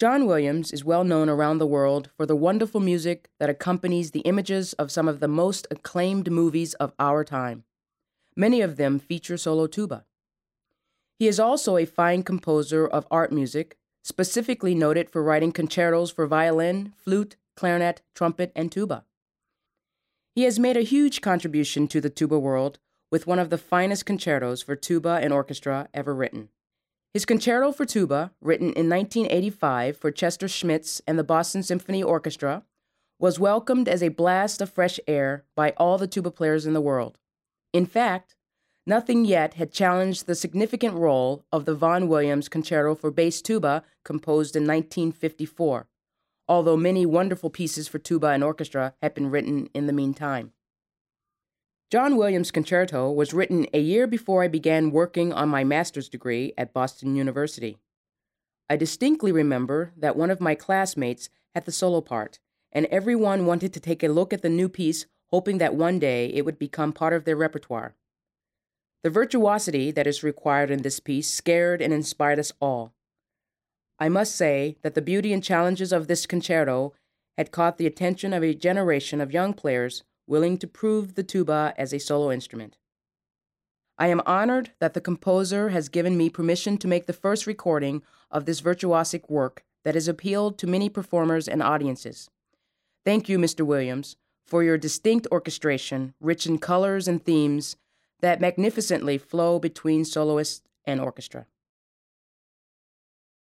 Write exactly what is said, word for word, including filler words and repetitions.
John Williams is well known around the world for the wonderful music that accompanies the images of some of the most acclaimed movies of our time. Many of them feature solo tuba. He is also a fine composer of art music, specifically noted for writing concertos for violin, flute, clarinet, trumpet, and tuba. He has made a huge contribution to the tuba world with one of the finest concertos for tuba and orchestra ever written. His concerto for tuba, written in nineteen eighty-five for Chester Schmitz and the Boston Symphony Orchestra, was welcomed as a blast of fresh air by all the tuba players in the world. In fact, nothing yet had challenged the significant role of the Vaughan Williams Concerto for Bass Tuba, composed in nineteen fifty-four, although many wonderful pieces for tuba and orchestra had been written in the meantime. John Williams' concerto was written a year before I began working on my master's degree at Boston University. I distinctly remember that one of my classmates had the solo part, and everyone wanted to take a look at the new piece, hoping that one day it would become part of their repertoire. The virtuosity that is required in this piece scared and inspired us all. I must say that the beauty and challenges of this concerto had caught the attention of a generation of young players willing to prove the tuba as a solo instrument. I am honored that the composer has given me permission to make the first recording of this virtuosic work that has appealed to many performers and audiences. Thank you, Mister Williams, for your distinct orchestration, rich in colors and themes that magnificently flow between soloist and orchestra.